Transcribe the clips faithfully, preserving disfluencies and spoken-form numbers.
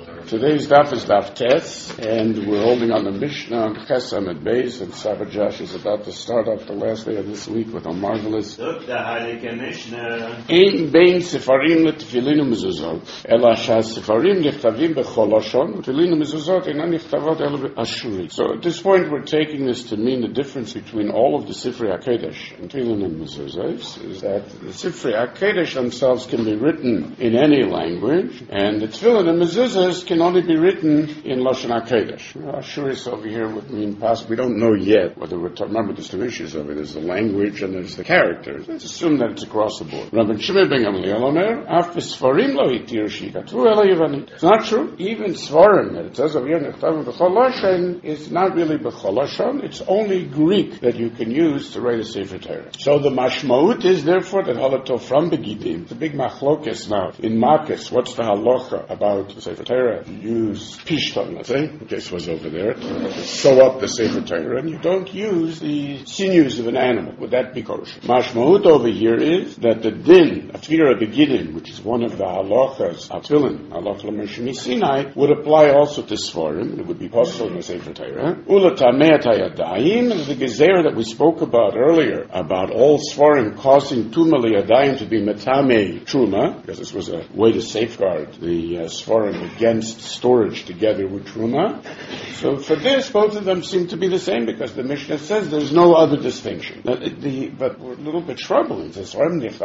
Today's daf is daf Tes, and we're holding on the Mishnah on Ches Amud Beis, and Sabbath Josh is about to start off the last day of this week with a marvelous Ein bein sefarim letefilin umezuzot, ela shesefarim nichtavim bechol lashon, utefilin umezuzot einan nichtavot ela be'ashuri. So at this point we're taking this to mean the difference between all of the Sifrei HaKodesh and Tefillin and Mezuzos is that the Sifrei HaKodesh themselves can be written in any language, and the Tefillin and Mezuzos can only be written in Lashon HaKodesh. Ashuris over here would mean possible. We don't know yet whether we're talking. Remember, there's two issues over it. There's the language and there's the characters. Let's assume that it's across the board. Rabbi Shimon ben Gamliel Omer, Af v'sfarim lo hitir shikatru ela yavanit. It's not true. Even Svarim, that it says over here, Nechtav b'chol lashon, is not really b'chol lashon. It's only Greek that you can use to write a Sefer Torah. So the mashmaut is therefore that halato from Begidim. It's a big machlokes now. In Makis, what's the halacha about the Sefer Torah? You use Pishton, let's say, in case it was over there, to sew up the Sefer Torah, and you don't use the sinews of an animal. Would that be kosher? Mashmaut over here is that the din of Tefillah Begidim, which is one of the halachas of Tefillin, halacha l'Moshe Sinai, would apply also to Svarim, and it would be possible in the Sefer Torah. Ula tameat hayadayim, and the gezer that we spoke about earlier, about all Svarim causing Tuma liyadayim to be metame truma, because this was a way to safeguard the uh, Svarim against storage together with Truma. So for this, both of them seem to be the same, because the Mishnah says there's no other distinction. Now, the, but we're a little bit troubling. Doesn't it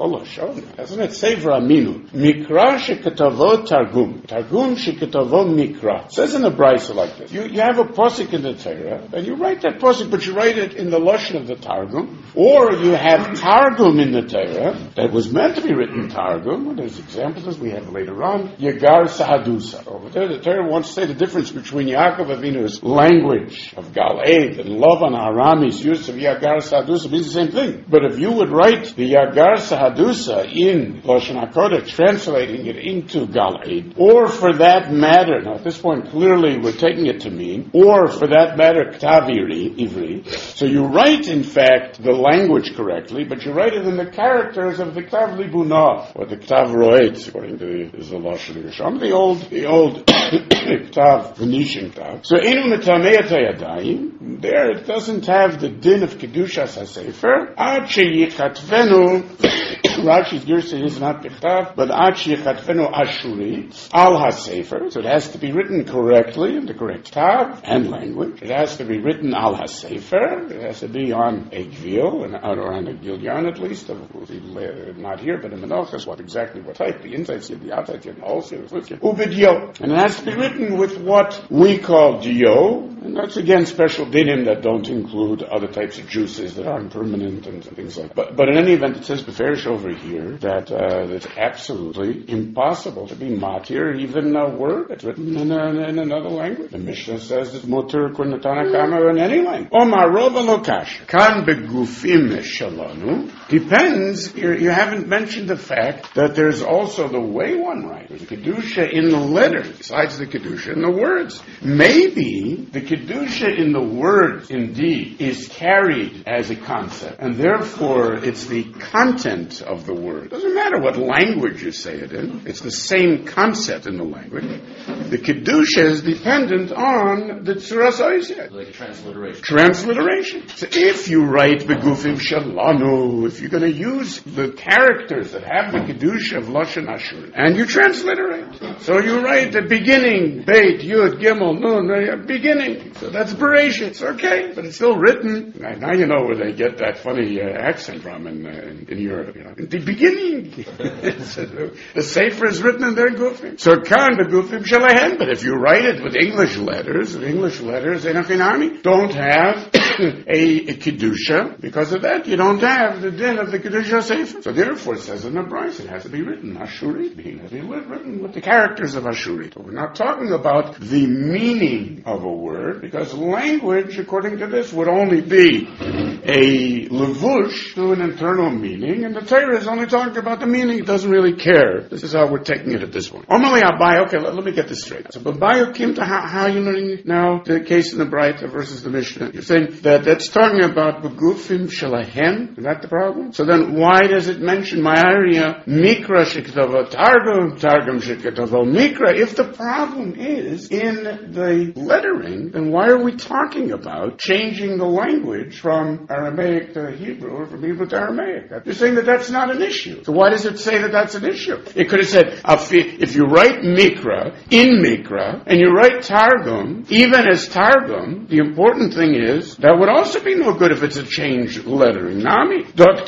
say V'raminu? Mikra shekatavo targum. Targum shekatavo mikra. It says in the Brisa like this. You, you have a posik in the Torah, and you write that posik, but you write it in the Lashon of the Targum. Or you have Targum in the Torah that was meant to be written Targum. There's examples as we have later on. Yagar Sahadusa. Over there, the Torah wants to say the difference between Yaakov Avinu's language of Gal-Eid and Lavan Arami's use of Yagar Sahadusa means the same thing. But if you would write the Yagar Sahadusa in Lashon HaKodesh, translating it into Gal-Eid, or for that matter, now at this point clearly we're taking it to mean, or for that matter, Ktav Ivri, so you write in fact the language correctly, but you write it in the characters of the Ktav Libunah, or the Ktav Roetz, according to the, the Lashon Rishon, the old, the old Ktav, Venetian Ktav. So, Enu Metamei Hayadayim, there it doesn't have the din of Kedushas HaSefer, Ad Sheyichatvenu, Rashi's Girsa is not Ktav, but Ad Sheyichatvenu Ashuri, Al HaSefer, so it has to be written correctly, in the correct Ktav and language. It has to be written Al HaSefer, it has to be on a Gvil, or on a Gilyan at least, not here, but in Menachos, what exactly, what type, the insides, the outsides, the also, Ubidyo. And it has to be written with what we call dio, and that's again special dinim that don't include other types of juices that aren't permanent and things like that. But, but in any event, it says beferish over here that uh, it's absolutely impossible to be matir even a word that's written in, a, in another language. The Mishnah says it's muter kunatana kama in any language. Omar rova lokash kan begufim shalanu depends. You, you haven't mentioned the fact that there's also the way one writes. There's kedusha in the letters besides the kedusha in the words. Maybe the kedusha in the words indeed is carried as a concept, and therefore it's the content of the word. Doesn't matter what language you say it in. It's the same concept in the language. The kedusha is dependent on the tzuras oiseh. Like a transliteration. Transliteration. So if you write begufim shalanu, if you're going to use the characters that have the kedusha of lashon ashur, and you transliterate, so you write the beginning, beit, yud, gimel, nun, beginning. So that's Bereshit. Okay, but it's still written. Now you know where they get that funny uh, accent from in, uh, in in Europe. You know, in the beginning, the Sefer is written in their gufim. So kan begufim shalahem. But if you write it with English letters, the English letters enochinami don't have a, a kedusha. Because of that, you don't have the din of the kedusha Sefer. So therefore, it says in the Brisa, it has to be written Ashuri. It has to be written with the characters of Ashuri. So we're not talking about the meaning of a word, because language, according to this, would only be a levush to an internal meaning, and the Torah is only talking about the meaning. It doesn't really care. This is how we're taking it at this point. Omali Abai, okay, let, let me get this straight. So, Babayu came to how, how you learning now the case in the Brita versus the Mishnah. You're saying that that's talking about begufim shalahem. Is that the problem? problem. So then why does it mention Ma'aria, Mikra Sheketavo Targum, Targum Sheketavo Mikra? If the problem is in the lettering, then why are we talking about changing the language from Aramaic to Hebrew or from Hebrew to Aramaic? You're saying that that's not an issue. So why does it say that that's an issue? It could have said, if you write Mikra in Mikra and you write Targum, even as Targum, the important thing is that would also be no good if it's a changed lettering. Nami.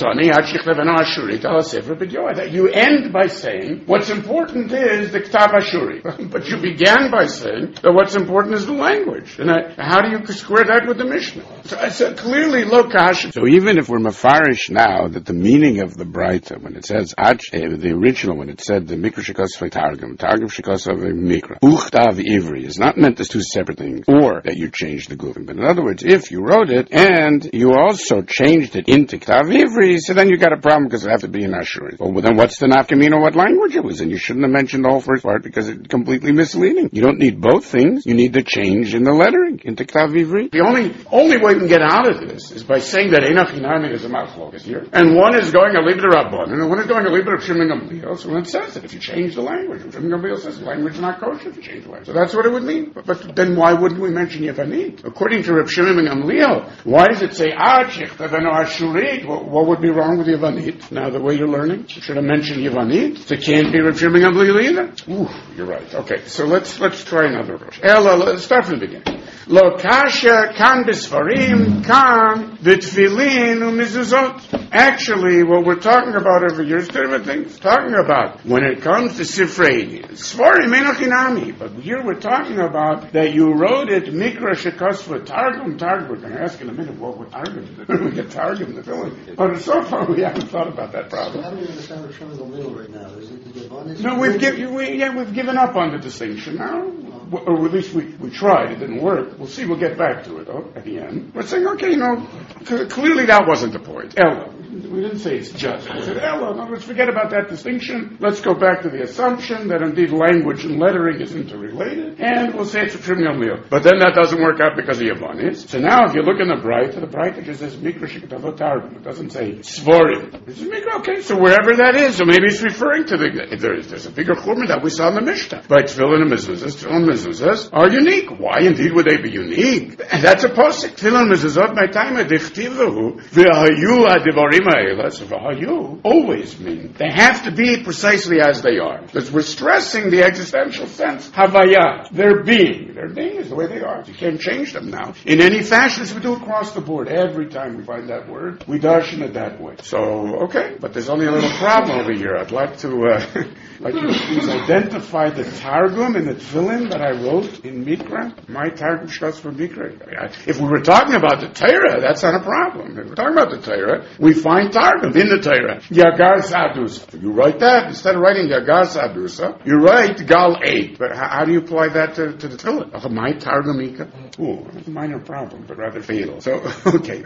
That you end by saying what's important is the Ktav Ashuri. But you began by saying that what's important is the language. And I, how do you square that with the Mishnah? So it's a clearly lokash. So even if we're mafarish now that the meaning of the Braita, when it says the original, when it said the Mikra Shekos Targum, Targum Shekos Mikra, Uchtav Ivri is not meant as two separate things, or that you changed the Guvin. But in other words, if you wrote it and you also changed it into Ktav Ivri, so then you got a problem because it has to be in Ashuri. Well, then what's the nafkamina what language it was in? You shouldn't have mentioned the whole first part because it's completely misleading. You don't need both things. You need the change in the lettering into Ktav Ivri. The only only way we can get out of this is by saying that Einach Hinami is a machlokas here, and one is going a libra Rabban, and one is going a libra of Shimon Gamliel. So when it says that if you change the language, Shimon Gamliel says the language is not kosher if you change the language. So that's what it would mean. But, but then why wouldn't we mention Yevanit? According to Reb Shimon Gamliel, why does it say Achich Taveno Ashurit? What would be wrong with Yevanit? Now the way you're learning, you should have mentioned Yevanit. So it can't be Reb Shimon Gamliel either. Ooh, you're right. Okay, so let's let's try another verse. Ella, let's start from the beginning. Lo kasha kan bisfarim kan v'tfilin u'mizuzot. Actually, what we're talking about over here is different things. Talking about when it comes to Sifrei, Sfarim Menachinami. But here we're talking about that you wrote it Mikra Shekosva Targum Targum. We're going to ask in a minute what would Targum do. We get Targum the filling. But so far we haven't thought about that problem. So how do we understand what Shimon Gamliel right now? Is it the Yevanis? No, we've given we, yeah we've given up on the distinction now. Or at least we, we tried, it didn't work. We'll see, we'll get back to it, though, at the end. We're saying, okay, you know, c- clearly that wasn't the point. Ella. We didn't say it's just. We said, Ella, no, let's forget about that distinction. Let's go back to the assumption that indeed language and lettering is interrelated, and we'll say it's a trivial meal. But then that doesn't work out because of Yavanis. So now if you look in the Braita, the Braita just says Mikra Sheketavot Targum. It doesn't say Svorim. It says Mikra, okay, so wherever that is, so maybe it's referring to the, there's, there's a bigger churma that we saw in the Mishnah. By Tefillin and Mezuzahs, Tefillin and Mezuzahs are unique. Why indeed would they be unique? And that's a posik. Tefillin and Mezuzot, my time, Dichtivahu, V'hayu adivarim ha'ela, so V'hayu always mean they have to be precisely as they are. Because we're stressing the existential sense, Havaya, their being. Their being is the way they are. You can't change them now. In any fashion, as we do across the board, every time we find that word, we darshan it that way. So, okay, but there's only a little problem over here. I'd like to, uh, like you please identify the Targum in the Tefillin that I wrote in Mikra. My Targum Shkos for Mikra. If we were talking about the Torah, that's not a problem. If we're talking about the Torah, we find Targum in the Torah. Yagar Sadusa. You write that, instead of writing Yagar Sadusa, you write Gal eight. But how, how do you apply that to, to the Tefillin? Oh, my Targum Mikra? Ooh, that's a minor problem, but rather fatal. So, okay.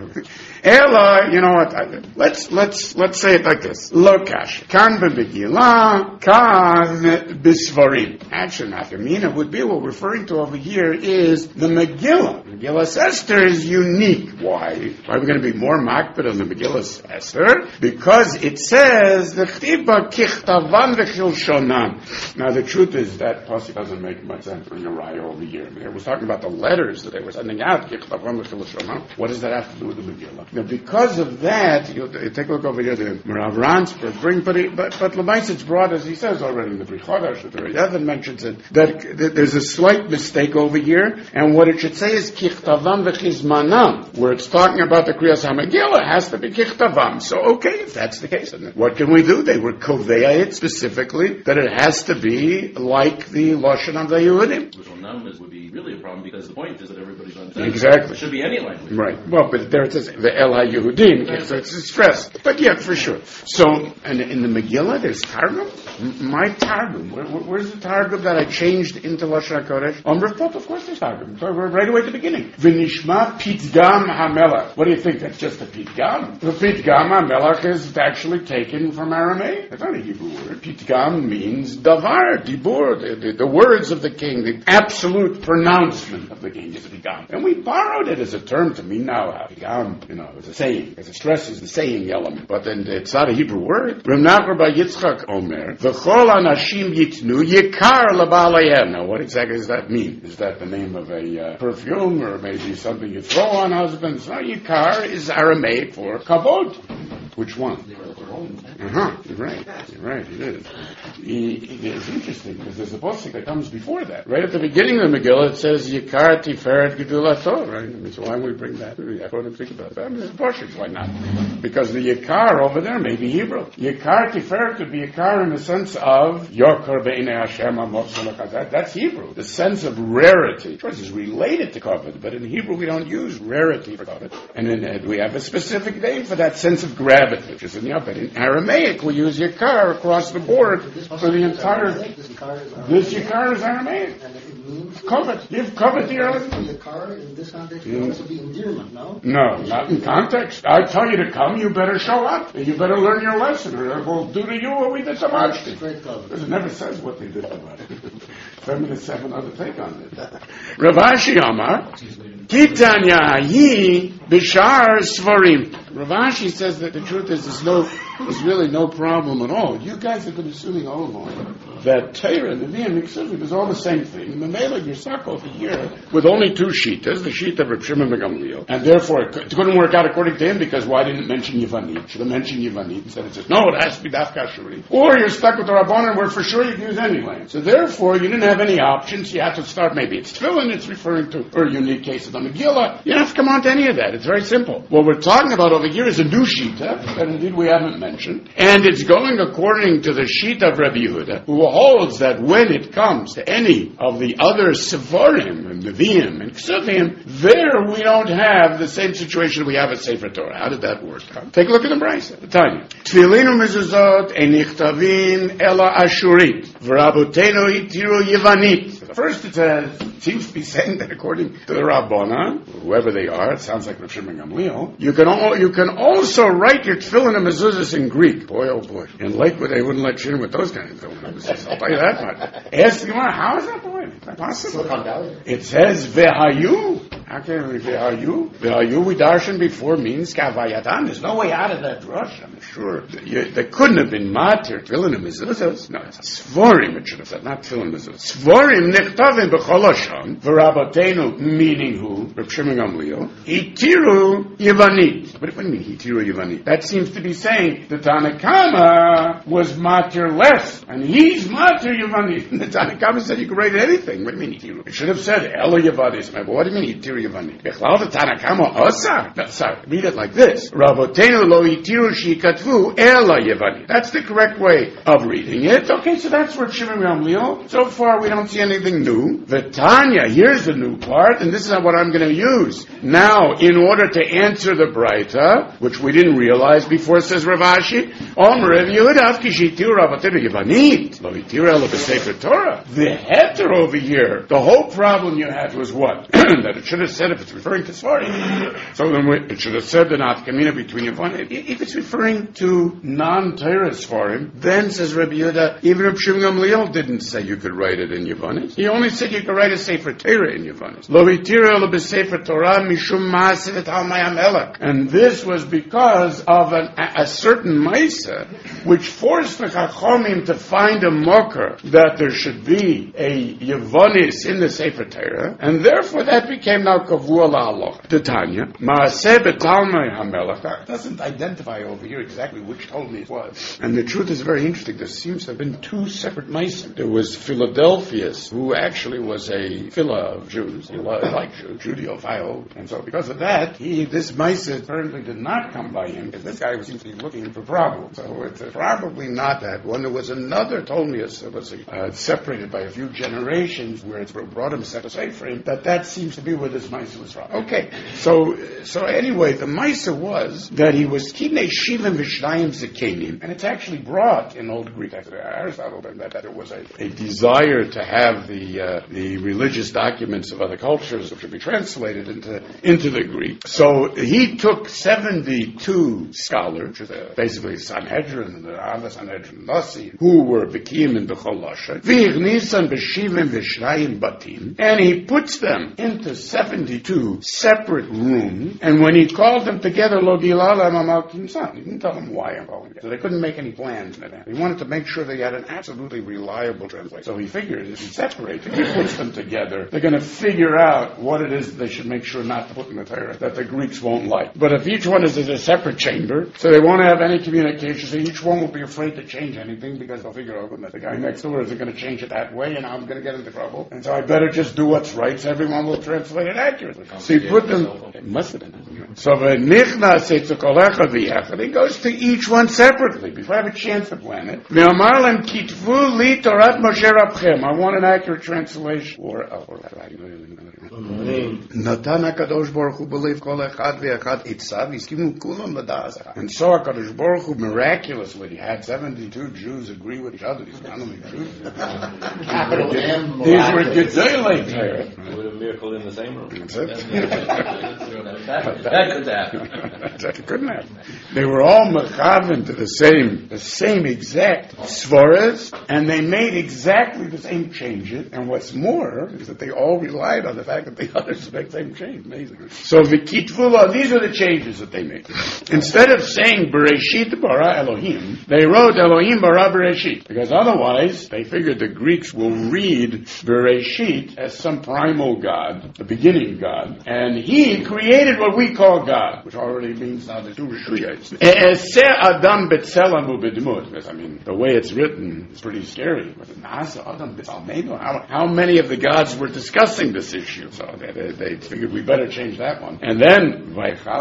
Ella, you know what? Let's, let's, let's say it like this. Lokash. Kan b'Megillah, kan b'Svarim. Actually, Nafkamina would be what we're referring to over here is the Megillah. Megillah Esther is unique. Why? Why are we going to be more makbid on the Megillah Esther? Because it says the Chtiba Kichtavan v'Chilshonan. Now the truth is that pasuk doesn't make much sense for Uriah over here. It was talking about the letters that they were sending out. Kichtavan v'Chilshonan. What does that have to do with the Megillah? Now because of that, you take a look over here. The Merav Ransberg bring, but it, but but Lemais it's brought as he says already in the Bri Chodesh. The Rebbe mentions it that, that there's a slight mistake over here, and what it should say is Kichtavam v'Chizmanam, where it's talking about the Kriyas HaMegillah, it has to be Kichtavam. So okay, if that's the case, then what can we do? They were Kovea it specifically that it has to be like the Lashon of the Yehudim. Which numbers would be really a problem because the point is that everybody's understanding. Exactly. It should be any language. Right. Well, but there it says the El HaYehudim, so it's stressed. But yeah, for sure. So, and in the Megillah, there's Targum. My Targum. Where, where's the Targum that I changed into Lashon HaKodesh? On Rivkot, of course there's Targum. So we're right away at the beginning. V'nishma Pitgam HaMelech. What do you think? That's just a Pitgam? The Pitgam HaMelech is actually taken from Aramaic. It's not a Hebrew word. Pitgam means Davar, Dibur, the, the, the words of the king, the absolute absolute pronouncement of the king is Vigam. And we borrowed it as a term to mean now, Vigam, you know, as a saying, because it stresses the saying element. But then it's not a Hebrew word. Reb Nachman bar Yitzchak Omer, V'chol anashim yitnu yikar l'balayem. Now, what exactly does that mean? Is that the name of a uh, perfume, or maybe something you throw on husbands? No, yikar is Aramaic for kavod. Which one? Uh-huh, you're right, you're right, it is. He, he, it's interesting, because there's a posuk that comes before that. Right at the beginning of the Megillah, it says, Yikar Tiferet Gedulato, right? I mean, so why would we bring that? I couldn't think about that. I mean, it's posuk, why not? Because the Yikar over there may be Hebrew. Yikar Tiferet could be Yikar in the sense of Yokar Be'inei Hashem HaMotzon. That, that's Hebrew. The sense of rarity. Of course, it's related to covet, but in Hebrew we don't use rarity for covet. And in, uh, we have a specific name for that sense of gravity, which is in Yah. But in Aramaic, we use Yikar across the board for the entire. This Yikar is Aramaic. And it means covet. Give covet to your husband. Yikar in this context would also be endearment, no? No, not in context. I tell you to come, you better show up. You better learn your lesson, or we'll do to you what we did to Mashti. Because it never says what they did to Mashti. Feminists have another take on it. Rav Ashi Amar, Kitanya Yi Bishar Svarim. Rav Ashi says that the truth is there's no, there's really no problem at all. You guys have been assuming all along that Torah and Nevi'im Miksuvim is all the same thing. And the Mela, you're stuck over here with only two shitas, the sheet of Reb Shimon ben Gamliel, and therefore it couldn't work out according to him because why didn't it mention Yevanit? Should have mentioned Yevanit instead. It says no, it has to be Dafka Ashuri. Or you're stuck with the Rabbanan where for sure you can use anyway. So therefore you didn't have any options. You have to start. Maybe it's Tefillin it's referring to, or a unique case of the Megillah. You don't have to come on to any of that. It's very simple. What we're talking about over here is a new shita that indeed we haven't mentioned, and it's going according to the shita of Rabbi Yehuda, who holds that when it comes to any of the other Sevarim and Nevi'im and Ksuvim, there we don't have the same situation we have at Sefer Torah. How did that work? Take a look at the Brisa, the Tanya. Tfilinu mezuzot enichtavin ela ashurit v'rabotenu itiru yevanit. First it says, it seems to be saying that according to the Rabbana, whoever they are, it sounds like Rav Shimon Gamliel, you can all, you can also write your tefillin and mezuzahs in Greek. Boy, oh boy. In Lakewood, they wouldn't let you in with those kind of tefillin. I'll tell you that much. Ask the Gemara, how is that the way? Is that possible? It says, Vehayu. How can it be Vehayu? Vehayu, we darshan before, means Kavayatan. There's no way out of that rush, I'm sure. You, there couldn't have been matir, tefillin and mezuzahs. No, it's Svorim, it should have said, not tefillin and mezuzahs. Svorim nechtavim b'chol hasham, v'rabatenu, meaning who? Reb Shimon Gamliel. Itiru Yevanit. What do you mean, Hitiru Yevanit? That seems to be saying the Tanakama was matir less, and he's matir Yevanit. The Tanakama said you could write anything. What do you mean, Hitiru? It should have said Elo Yevanit. But what do you mean, Hitiru Yevanit? Bechlal the Tanakama Osa? No, sorry, read it like this. Rabotenu lo Hitiru Shikatvu Elo Yevanit. That's the correct way of reading it. Okay, so that's where Shimon Gamliel. So far, we don't see anything new. The Tanya, here's the new part, and this is what I'm going to use. Now, in order to answer the Braita, which we didn't realize before, says Rav Ashi, Omer Rav Yehuda, Avkishitiru Ravatenu Yevanit, Lo Hitiru Elo B'Sefer Torah. The heter over here, the whole problem you had was what? That it should have said if it's referring to Svarim. So then we, it should have said the Nafkamina between Yevanit. If it's referring to non-Torah Svarim, then, says Rabbi Yehuda, even Reb Shimon Gamliel didn't say you could write it in Yevanit. He only said you could write a Sefer Torah in Yevanit. Lo Hitiru Elo B'Sefer Torah mishum ma'aseh v'tal Amelech. And this was because of an, a, a certain Maisa, which forced the Chachomim to find a mocker that there should be a Yevonis in the Sefer Torah, and therefore that became now Kavua La'aloch. The Tanya, Ma'aseh v'tal Amelech. That doesn't identify over here exactly which Talmud it was. And the truth is very interesting. There seems to have been two separate Maisa. There was Philadelphus, who actually was a Phila of Jews. He liked Jews, Judeophile, and so because of that, he, this Maisa apparently did not come by him, because this guy seems to be looking for problems. So it's uh, probably not that one. There was another Ptolemaeus that was uh, separated by a few generations, where it's brought him set aside for him, that that seems to be where this Maisa was from. Okay, so so anyway, the Maisa was that he was Kinei Shivim Vishnayim Zekenim, and it's actually brought in Old Greek, Aristotle, that, that there was a, a desire to have the uh, the religious documents of other cultures which should be translated into into the Greek. So he took seventy-two scholars, which is basically Sanhedrin and the Avas Sanhedrin Nasi, who were Bekim and Bechol Lashon, V'Ichnisan B'Shivim V'Shrayim Batim, and he puts them into seventy-two separate rooms, and when he called them together, Lo Gilala Mamal Kimsan, he didn't tell them why I'm calling it. So they couldn't make any plans. He wanted to make sure they had an absolutely reliable translation. So he figured if he separates, if he puts them together, they're going to figure out what it is they should make sure not to put in the Torah that the Greeks won't like. But if each one is in a separate chamber, so they won't have any communication, so each one will be afraid to change anything because they'll figure out that the guy next door isn't going to change it that way and I'm going to get into trouble. And so I better just do what's right so everyone will translate it accurately. So he put them, it must have been. So he goes to each one separately before I have a chance to plan it. I want an accurate translation. Or, or Natan HaKadosh Baruch Hu believe kol echad ve'echad itzav yiskimu kulam l'da'as. And so HaKadosh Baruch Hu miraculously had seventy-two Jews agree with each other. These were not Jews. Capital M. These were Gedolei Torah. With a miracle in the same room. That's it. That could happen. That couldn't happen. They were all mechaven to the same, the same exact svaras, and they made exactly the same changes. And what's more is that they all relied on the fact that the others make the same change. Amazing. So v'kitvula, these are the changes that they made. Instead of saying Bereshit bara Elohim, they wrote Elohim bara Bereshit, because otherwise they figured the Greeks will read Bereshit as some primal God, the beginning God, and he created what we call God, which already means now the two Rishuyos. Adam b'tzelem u'b'dmut. Because I mean, the way it's written is pretty scary. How, how many of the gods were discussing this issue? So they, they, they figured we better change that one. And then,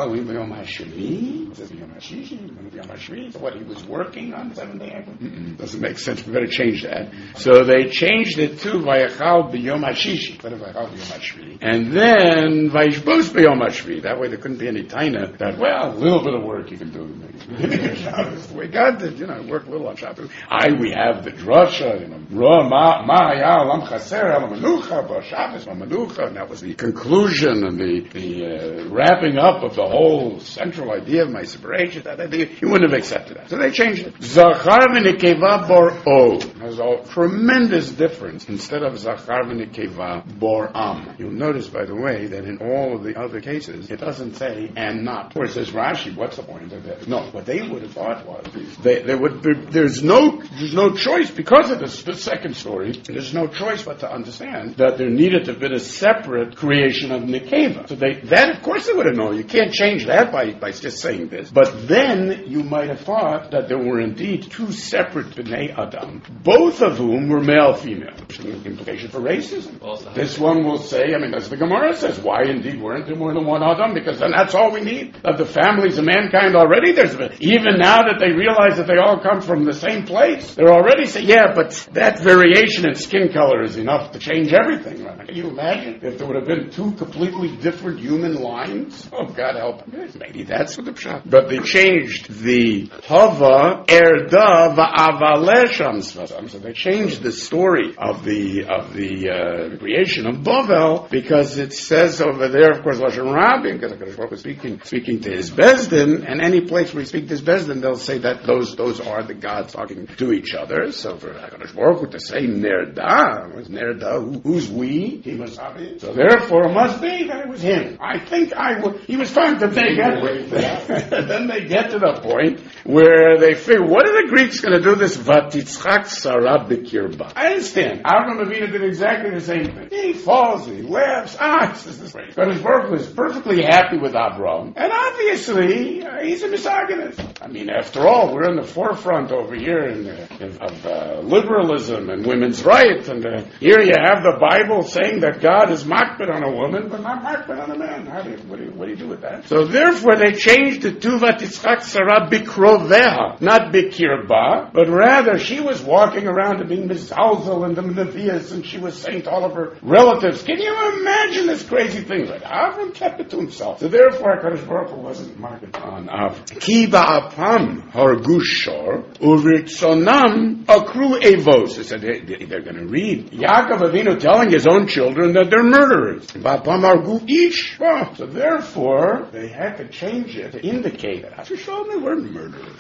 what he was working on the seventh day? Mm-mm, doesn't make sense. We better change that. So they changed it to Vayachal b'yom hashishi instead of Vayachal b'yom hashvi. And then Vayishbos b'yom hashvi. That way there couldn't be any taina that, well, a little bit of work you can do. Shabbos, the way God did, you know, work a little on Shabbos. I, we have the drasha, you know, ma haya lam chaser al menucha b'Shabbos menucha, and that was the conclusion and the the uh, wrapping up of the whole central idea of my separation. That idea, he wouldn't have accepted that, so they changed it. Zachar v'nekeva bor o. There's a tremendous difference. Instead of zachar v'nekeva bor am, you'll notice, by the way, that in all of the other cases, it doesn't say and not. Or it says Rashi. What's the point of that? No, what they would have thought was they, they would. There, there's no, there's no choice because of this, the second story. There's no choice but to understand that there needed to have been a separate creation of Nekeva. So they, that of course they would have known. You can't change that by by just saying this. But then you might have thought that there were indeed two separate Bnei Adam, both of whom were male, female. Implication for racism. This one will say, I mean, as the Gemara says, why indeed weren't there more than one Adam? Because then that's all we need. Of the families of mankind already, there's even now that they realize that they all come from the same place, they're already saying, yeah, but that variation in skin color is enough to change everything. Right? Can you imagine if there would have been two completely different human lines? Oh, God help them. Maybe that's what the pshat. But they changed the Hava Erda Va'avalesham Svazam. So they changed the story of the of the uh, creation of Bavel because it says over there, of course, Lashon Rabin, because HaKadosh Baruch Hu speaking speaking to his Bezdin, and any place where he speaks to his Bezdin, they'll say that those those are the gods talking to each other. So for HaKadosh Baruch Hu to say Nerda, was Nerda, who, who's we? He must have it. So therefore it must be that it was him. I think I would, he was trying to make it. Then they get to the point where they figure, what are the Greeks going to do this? Vatitzchak Sarah B'kirba. I understand. Avram Avinu did exactly the same thing. He falls, he laughs. Ah, this is great. But his work was perfectly happy with Avram. And obviously, uh, he's a misogynist. I mean, after all, we're in the forefront over here in, uh, in, of uh, liberalism and women's rights. And uh, here you have the Bible saying that God is makbid on a woman, but not makbid on a man. How do you, what, do you, what do you do with that? So therefore, they changed it to Vatitzchak Sarah Bikroveha, not Bikirba, but rather she was walking around and being Mizalzel and the Nevias, and she was saying to all of her relatives, can you imagine this crazy thing? But Avram kept it to himself. So therefore, HaKadosh Baruch Hu wasn't marked on Avram. Ki ba'apam hargush shor, uvritzonam akru evos. They said they, they, they're going to read Yaakov Avinu telling his own children that they're murderers. Ba'apam hargu ish. So therefore, they had to change it to indicate that Hashem they weren't murderers.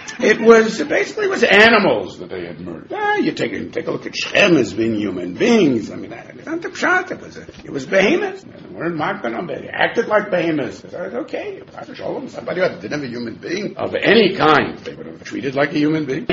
It was, basically it was animals that they had murdered. Ah, you take, a, take a look at Shem as being human beings. I mean, it's not the pshat. It was, a, it was behemoths. They weren't marked on them. They acted like behemoths. They said, okay, somebody who didn't have a human being of any kind, they would have treated like a human being.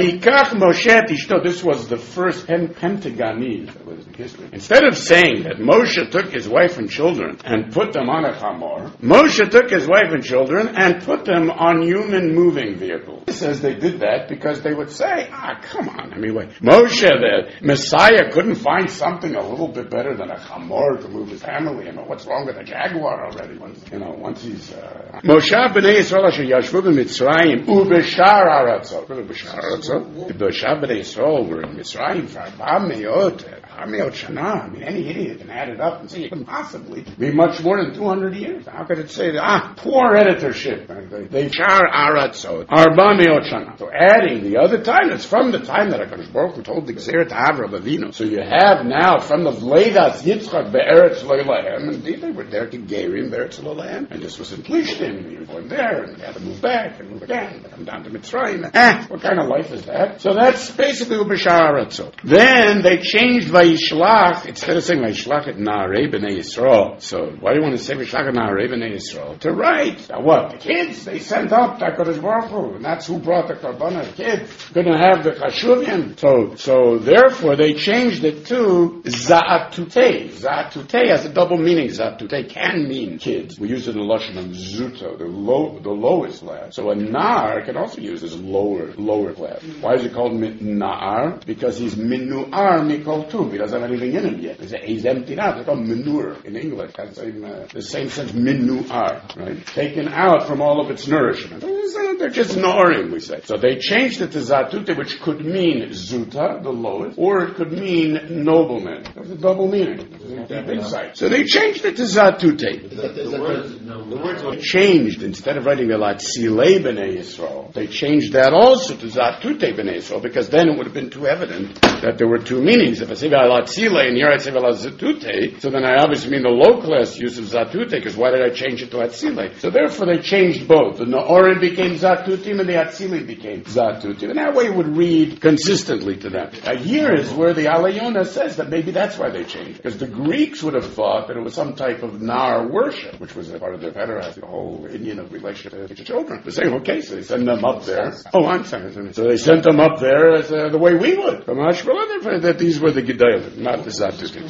This was the first Pentagonese that was in history. Instead of saying that Moshe took his wife and children and put them on a chamor, Moshe took his wife and children and put them on human moving vehicles. It says they did that because they would say, ah, come on, I mean, wait, Moshe, the Messiah, couldn't find something a little bit better than a chamor to move his family. You know, what's wrong with a jaguar already? Once, you know, once he's... Uh... Moshe b'nei Yisrael asher yashvu b'Mitzrayim u'b'shar haratzot. B'shar haratzot? The Moshe b'nei Yisrael were in Mitzrayim for arba me'ot, arba me'ot shana. I mean, any idiot can add it up and say it couldn't possibly be much more than two hundred years. How could it say that? Ah, poor editorship. They, they shar haratzot. Arba me'ot shana. So adding the other time, it's from the time that HaKadosh Baruch Hu told the Gzeret to Avraham Avinu. So you have now from the Vleidas Yitzchak be'eretz lo lahem. Indeed, they were there to Gerim be'eretz lo lahem. And this was in Plishtim. You were going there, and they had to move back and move again, and come down to Mitzrayim. Ah, what kind of life is that? So that's basically Ubishar Haratzot. Then they changed Vayishlach, instead of saying Vayishlach et Na'arei b'nei Yisrael. So why do you want to say Vayishlach et Na'arei b'nei Yisrael? To write, now what? The kids, they sent up to HaKadosh Baruch Hu, and that's who brought the Korbanah. The kids couldn't have the Chashuvim. So, so therefore they changed it to Za'atutei. Za'atutei has a double meaning. Za'atutei can mean kids. We use it in the Lashon of Zuto, the low, the lowest class. So a Nar can also use as lower, lower class. Why is it called Nar? Because he's Minu'ar Mikol Tuv. He doesn't have anything in him yet. He's emptied out. It's called Minur in English. That's the same, uh, the same sense, Minu'ar, right? Taken out from all of its nourishment. They're just Narim, we say. So they changed it to Zatute, which could mean Zuta, the lowest, or it could mean nobleman. That's a double meaning. Deep insight. So they changed it to Zatute. The, the, the, words, no, the words were changed. Instead of writing Elat Silei B'nei Yisrael, they changed that also to Zatute B'nei Yisrael, because then it would have been too evident that there were two meanings. If I say Elat Silei and here I say Elat Zatute, so then I obviously mean the low class use of Zatute, because why did I change it to Atzilei? So therefore they changed both. The Na'orim became Zatutim and the Atzilei became Zatutim. And that way it would read consistently to them. Now here is where the Alayona says that maybe that's why they changed. Because the Greeks would have thought that it was some type of Nar worship, which was a part of their pederasty, the whole Indian of relationship to children. They're saying, okay, so they send them up there. Oh, I'm sorry. So they sent them up there as uh, the way we would. From Ashkelon, that these were the Gedalim, not the Zatutim.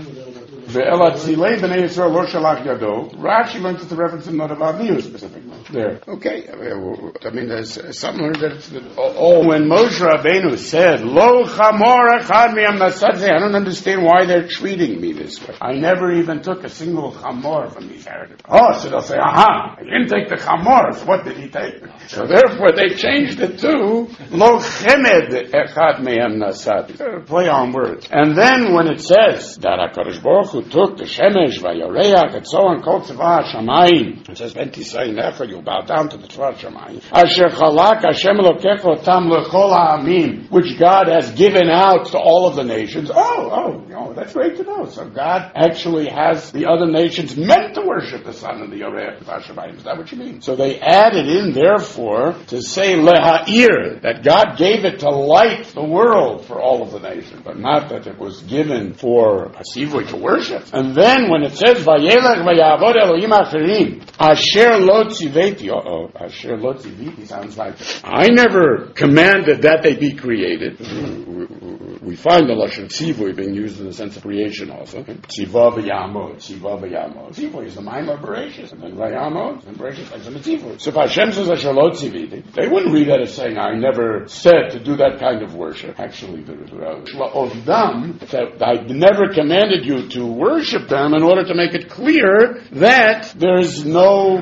Rashi learns it's a reference in Noda Bavniu specifically. There. Okay. I mean, there's something that oh, when Moshe Rabbeinu said, Lo chamor echad mi'am nasadze, I don't understand why they're treating me this way. I never even took a single chamor from these characters. Oh, so they'll say, aha, I didn't take the chamor, so what did he take? So therefore they changed it to Lo chemed echad mi'am nasadze. Play on words. And then when it says that HaKadosh Baruch Hu took the Shemesh, Vayoreach, and so on, Kol Tzvah HaShamayim. It says, Ben Tisai Nefer, you bow down to the Tzvah HaShamayim. Asher Chalak Hashem Elokecho Tam Lechol HaAmim, which God has given out to all of the nations. Oh, oh, oh, that's great to know. So God actually has the other nations meant to worship the Son of the Yoreach of HaShamayim. Is that what you mean? So they added in, therefore, to say Leha'ir, that God gave it to light the world for all of the nations, but not that it was given for a Sivui to worship. And then when it says Vayelech vayavod Elohim acherim asher lo tziveti, uh-oh, asher lo tziveti sounds like I never commanded that they be created. We find the lashon tzivui being used in the sense of creation also. Tziva v'yamod, tziva v'yamod. Tzivui is the Maimah Bereshis, and then v'yamod and Bereshis is the tzivui. So if Hashem says asher lo tziveti, they wouldn't read that as saying I never said to do that kind of worship. Actually, the of them that I never commanded you to worship them in order to make it clear that there's no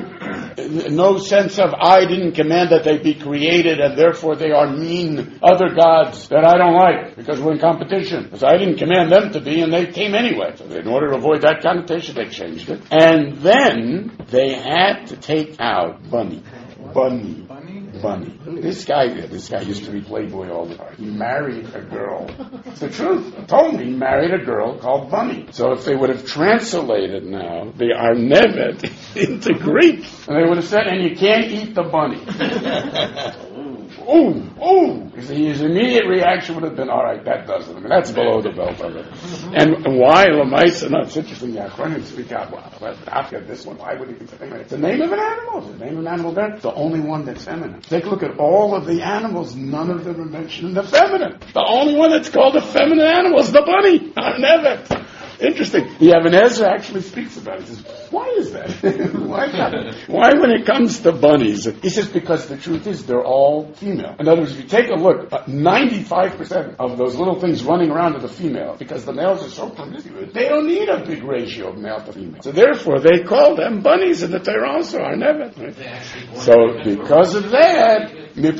no sense of I didn't command that they be created and therefore they are mean other gods that I don't like because we're in competition. Because I didn't command them to be and they came anyway. So in order to avoid that connotation, they changed it. And then they had to take out Bunny. Bunny. Bunny. This guy, this guy used to be Playboy all the time. He married a girl. It's the truth. He told me he married a girl called Bunny. So if they would have translated now the Arnevet into Greek, and they would have said, and you can't eat the bunny. ooh, ooh. His immediate reaction would have been, all right, that does it. I mean, that's below the belt of it. And, and why Lamaisa? No, it's interesting. The Achronim speak out. Well, after this one, why would he consider it? It's the name of an animal. It's the name of an animal there. It's the only one that's feminine. Take a look at all of the animals. None of them are mentioned in the feminine. The only one that's called a feminine animal is the bunny. Never. Interesting. The Ibn Ezra actually speaks about it. He says, why is that? Why not? Why when it comes to bunnies? He says, because the truth is they're all female. In other words, if you take a look, uh, ninety-five percent of those little things running around are the female, because the males are so promiscuous. They don't need a big ratio of male to female. So therefore, they call them bunnies, and the Torah also are never. Right? So because of that,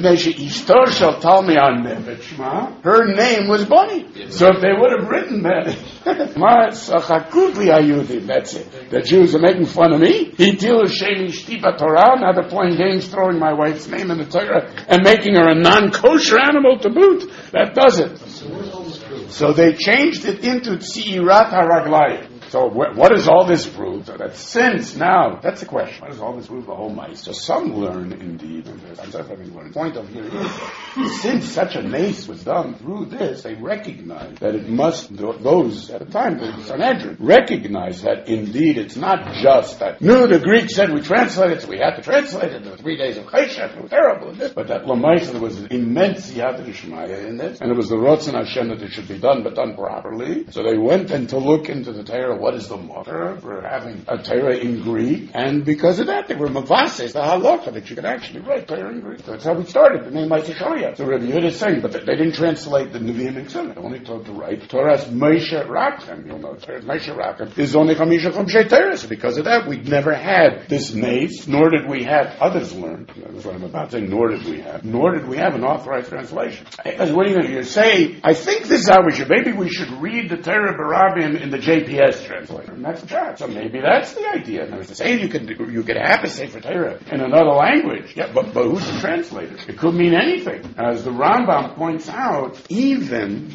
her name was Bunny. So if they would have written that, that's it. The Jews are making fun of me. Now they're playing games, throwing my wife's name in the Torah and making her a non-kosher animal to boot. That does it. So they changed it into Tzirat HaRaglayim. So wh- what does all this prove? So that since now, that's the question. What does all this prove? The whole mice. So some learn indeed, and I'm sorry if I didn't learn. The point of here is, since such a nace was done through this, they recognize that it must, those at the time, the Sanhedrin, recognize that indeed it's not just that, no, the Greeks said we translated it, so we had to translate it, there were three days of Cheshach, it was terrible, but that Lamaisa, there was an immense Yad Rishmaya in this, and it was the Ratzon Hashem that it should be done, but done properly. So they went and to look into the Torah, what is the matter for having a Torah in Greek, and because of that, they were mavases, the halacha, that you could actually write Torah in Greek. So that's how we started, the name Ma'aseh Shoya. So Rabbi Yehuda is saying, but they didn't translate the Nevi'im and Ksilim. They only told to write Torah's Moshe Rabbeinu. You'll know Torah's Moshe Rabbeinu is only Chamisha Chumshei Torah. So because of that, we'd never had this nace, nor did we have, others learned, that's what I'm about to say, nor did we have, nor did we have an authorized translation. Because what are you going to say? I think this is how we should, maybe we should read the Torah Barabim in the J P S translator. And that's the job. So maybe that's the idea. And I was saying you could, you could have a Sefer Torah in another language. Yeah, but, but who's the translator? It could mean anything. As the Rambam points out, even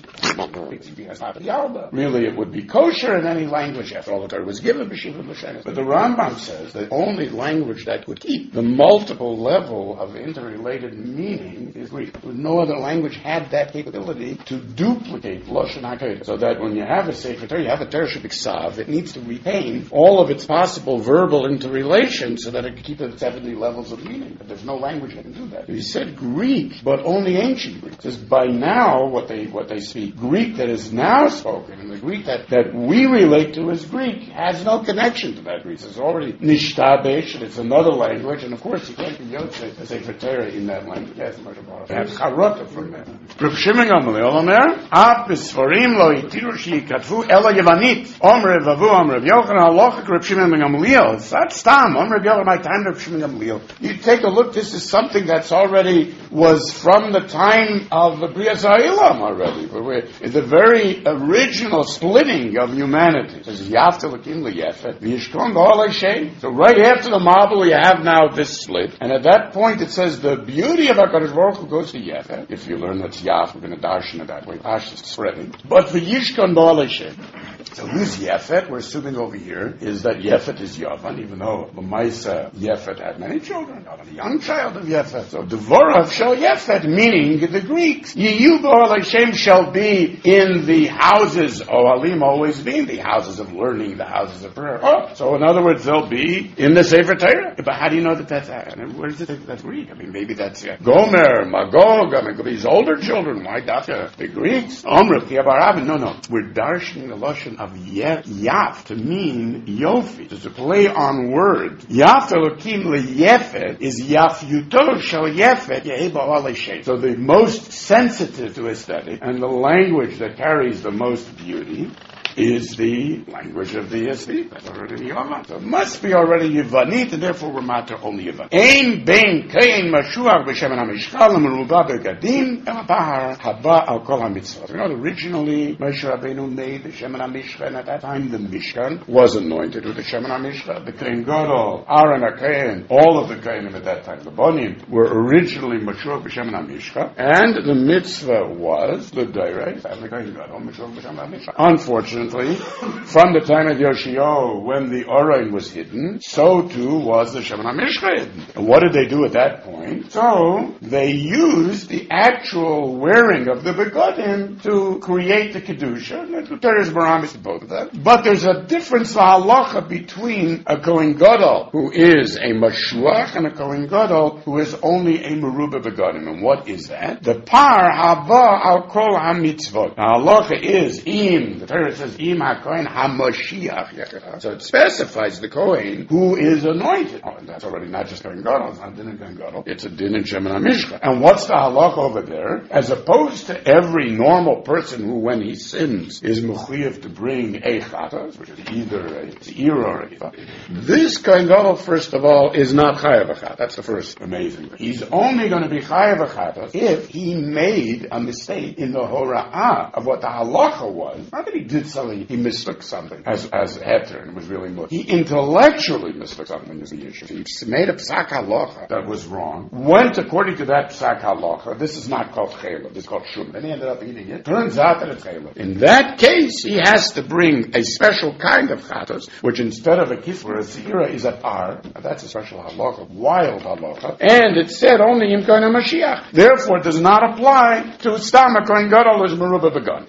really it would be kosher in any language after all the Torah was given. But the Rambam says the only language that would keep the multiple level of interrelated meaning is Greek. No other language had that capability to duplicate Lashon HaKodesh. So that when you have a Sefer Torah, you have a Torah Shebiksav, it needs to retain all of its possible verbal interrelation so that it can keep its seventy levels of meaning. But there's no language that can do that. He said Greek, but only ancient Greek. It says by now what they what they speak, Greek that is now spoken, and the Greek that, that we relate to as Greek has no connection to that Greek. It's already Nishtabesh, and it's another language, and of course you can't be Yotzei to say Torah in that language. That's much about it. That's Charota from that. Reb Shimon Gamliel Omer, Ab B'Sfarim lo Yitiru Sheyikatvu Ela Yevanit, Omer Vavu Omer Yochanan Halacha Reb Shimon Gamliel. It's not Stam. Omer Yochanan, my time Reb Shimon Gamliel. You take a look, this is something that's already was from the time of the Bria Za'ilam already. But we're in the very original splitting of humanity. It says, Yafta Lakim Leyefet, V'yishkon B'olei Shem. So right after the Mabul, you have now this split. And at that point, it says the beauty of HaKadosh Baruch Hu goes to Yefet. If you learn that's Yaf, we're going to darshan it that way. Dash is spreading. But V'yishkon B'olei Shem. So who's Yefet? We're assuming over here is that Yefet is Yavan, even though Lamaisa Yefet had many children. Yavan, a young child of Yefet. So Devorav shall Yefet, meaning the Greeks. Yeyu B'olei Shem shall be in the houses, Ohalim always being the houses of learning, the houses of prayer. Oh, so in other words, they'll be in the Sefer Torah. But how do you know that that's, where does it think that's Greek? I mean, maybe that's uh, Gomer, Magog, I mean, these older children. Why Dafka? The Greeks? Omrav, Kiyabarabin. No, no. We're darshaning the Lashon of Yaf to mean Yofi. It's a play on words. Yaf Elokim leyefet is Yaf Yutor shel Yefet Yehi Ba'olei Shem. So the most sensitive to aesthetic and the language that carries the most beauty is the language of the Yesvi. That's already Yavan. So it must be already Yevanit, and therefore we're matter only Yevan. Ein ben kein mashuach b'shemen hamishkal l'meruba begadim el bahar haba al kol hamitzvot. You know, originally Moshe Rabbeinu made the Shemen HaMishkan. At that time, the Mishkan was anointed with the Shemen HaMishkan. The Kohen Gadol, Aaron HaKohen, all of the Kohenim at that time, the Bonim, were originally mashuach b'shemen hamishkan, and the mitzvah was the Deirei, the Kohen Gadol, mashuach b'shemen hamishkan. Unfortunately, Apparently, from the time of Yoshio, when the Orain was hidden, so too was the Shemen HaMishcha hidden. And what did they do at that point? So, they used the actual wearing of the begodim to create the Kedusha. There is Baramis to both of them. But there's a difference, the halacha, between a Kohen Gadol, who is a Mashuach, and a Kohen Gadol, who is only a Meruba begodim. And what is that? The par haba al kol ha-mitzvot. The halacha is im, the Torah says im ha-kohen ha-Mashiach. So it specifies the Kohen who is anointed. Oh, and that's already not just Kohen Gadol, it's not din in Kohen Gadol, it's a din in Shemen HaMishcha. And what's the halacha over there? As opposed to every normal person who, when he sins, is mechuyev to bring a chatas, which is either a zir or a ifa. This Kohen Gadol, first of all, is not chayav a chatas. That's the first amazing thing. He's only going to be chayav a chatas if he made a mistake in the hora'ah of what the halacha was. Not that he did something, he mistook something as as heter and was really much. He intellectually mistook something as the issue. He made a psak halacha that was wrong, went according to that psak halacha. This is not called chaylev, this is called shum. Then he ended up eating it. Turns out that it's chaylev. In that case, he has to bring a special kind of chatos, which instead of a kisra, a zira is a par. Now, that's a special halacha, wild halacha. And it said only in Kohen HaMashiach. Therefore, it does not apply to Stam a Kohen Gadol as Meruba begun.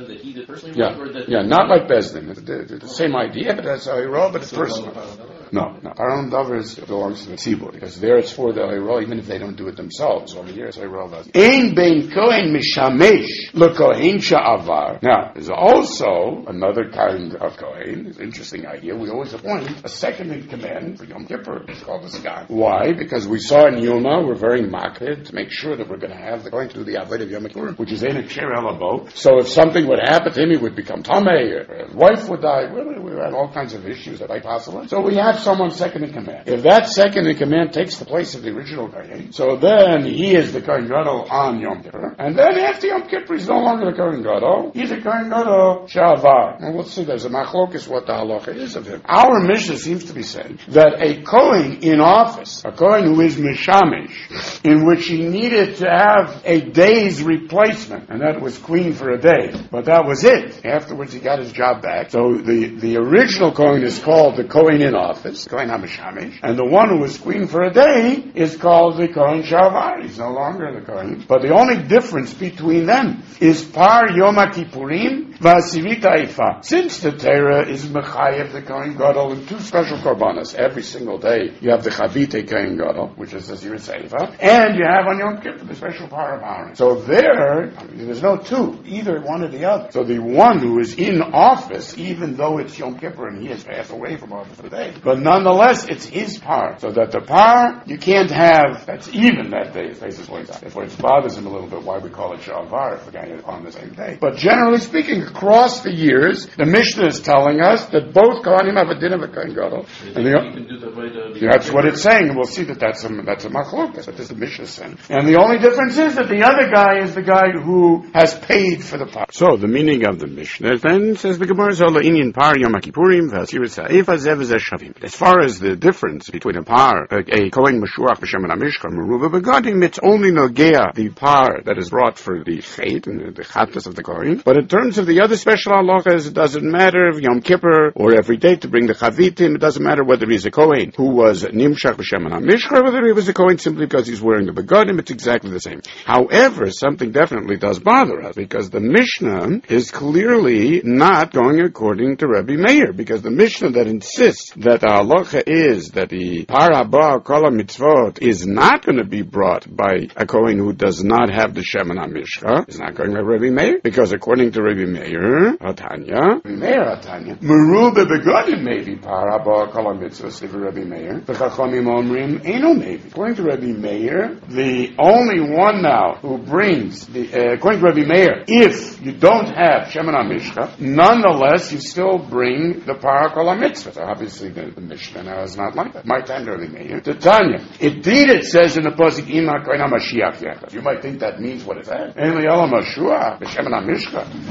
Yeah, yeah, not like Bezdin. It's the, the, the same idea, but that's how he roll, but it's personal. No, no. Aron Dovers belongs to the tzibur, because there it's for the Oirol, even if they don't do it themselves. Over here, it's Oirol does. Ein bein Kohen mishamesh lekohen sha'avar. Now, there's also another kind of Kohen. It's an interesting idea. We always appoint a second in command for Yom Kippur. It's called the Sgan. Why? Because we saw in Yoma, we're very makpid to make sure that we're going to have the going to do the Avodah of Yom Kippur, which is in a Ksher Elabo. So if something would happen to him, he would become Tameh, or his wife would die. We, we had all kinds of issues that might possible. So we have someone second in command. If that second in command takes the place of the original Kohen, so then he is the Kohen Gadol on Yom Kippur. And then after Yom Kippur, he's no longer the Kohen Gadol. He's a Kohen Gadol Shavar. And we'll see, there's a machlokes what the halacha is of him. Our Mishnah seems to be saying that a Kohen in office, a Kohen who is Mishamish, in which he needed to have a day's replacement, and that was queen for a day, but that was it. Afterwards, he got his job back. So the, the original Kohen is called the Kohen in office, Kohen HaMishamish, and the one who was queen for a day is called the Kohen Shavar. He's no longer the Kohen. But the only difference between them is Par Yom HaKippurim V'Asivita Ifa. Since the Torah is Mechayev the Kohen Gadol in two special korbanos every single day, you have the Chavite Kohen Gadol, which is the Zirit Seifa, and you have on Yom Kippur the special Par of Aaron. So there, I mean, there's no two, either one or the other. So the one who is in office, even though it's Yom Kippur and he has passed away from office today, but nonetheless, it's his par. So that the par, you can't have, that's even that day, as Faces points out. If it bothers him a little bit why we call it Shavar, if the guy is on the same day. But generally speaking, across the years, the Mishnah is telling us that both Kohanim have a din of a Kohen Gadol. And the, that's what it's saying, and we'll see that that's a, that's a machlokas, that is the Mishnah saying. And the only difference is that the other guy is the guy who has paid for the par. So, the meaning of the Mishnah then says the Gemara, Zola Inyan Par Yom HaKippurim V'Asirit Sa'ifa Zev Zeh Shavim. As far as the difference between a par, a, a Kohen Mashuach B'Shemen HaMishcha, Meruba Begodim, it's only Nogea, the par that is brought for the Chet, and the, the Chattas of the Kohen. But in terms of the other special halachas, it doesn't matter if Yom Kippur or every day to bring the Chavitim, it doesn't matter whether he's a Kohen who was Nimshach B'Shemen HaMishcha, or whether he was a Kohen simply because he's wearing the Begodim, it's exactly the same. However, something definitely does bother us, because the Mishnah is clearly not going according to Rabbi Meir, because the Mishnah that insists that the halacha is that the par haba kol mitzvot is not going to be brought by a Kohen who does not have the Shemen HaMishcha, is not going by Rabbi Meir, because according to Rabbi Meir, Hatanya, Rabbi Meir Hatanya, Meruba Begodim may be par haba kol mitzvot, if Rabbi Meir, the Chachamim omrim eno maybe. According to Rabbi Meir, the only one now who brings the uh, according to Rabbi Meir, if you don't have Shemen HaMishcha, nonetheless you still bring the par kol mitzvah. So obviously the, the Mishnah now is not like that. My time Rabbi Meir, the Tanya. Indeed, it says in the pasuk Im HaKohen HaMashiach Yechad. You might think that means what it says. Ein Li'olam Mashuach B'Shemen HaMishcha Meruba